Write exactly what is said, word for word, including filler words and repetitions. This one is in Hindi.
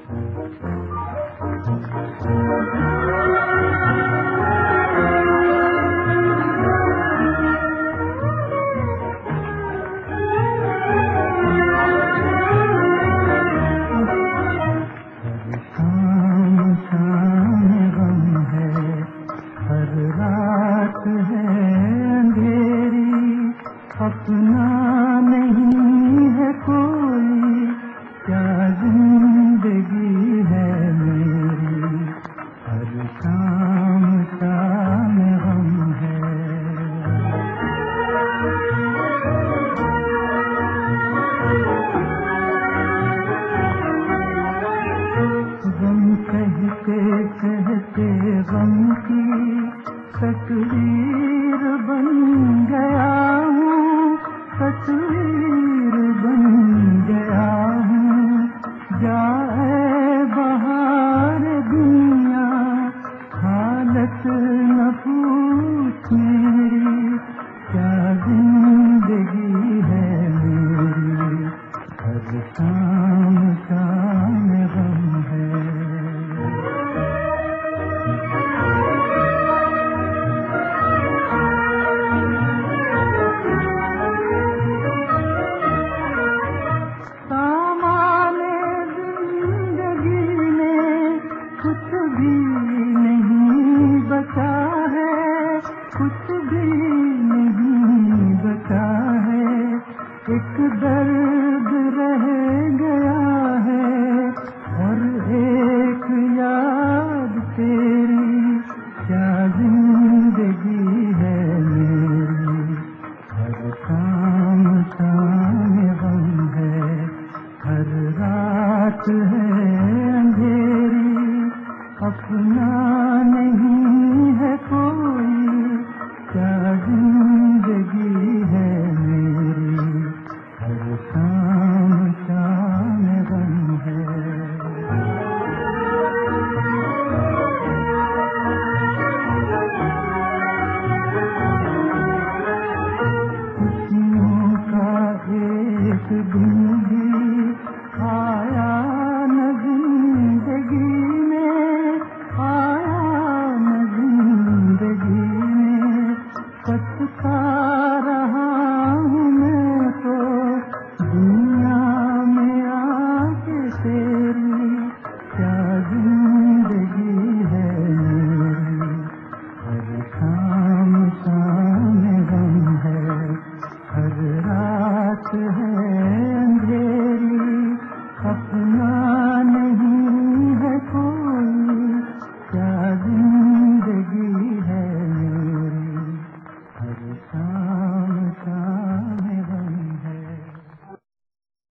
अपना नहीं है कोई, क्या जिंदगी है मेरी, हर शाम शाम गम है। गम कहते कहते गम की तस्वीर बन गया हूँ, तस्वीर बन गया हूँ। जाए बहार दुनिया, हालत न पूछ मेरी, क्या जिंदगी है मेरी, हर शाम शाम गम है। कुछ भी नहीं बचा है, कुछ भी नहीं बचा है, एक दर्द रह गया है और एक याद तेरी, क्या जिंदगी है मेरी, हर शाम शाम गम है, हर रात है अंधेरी, अपना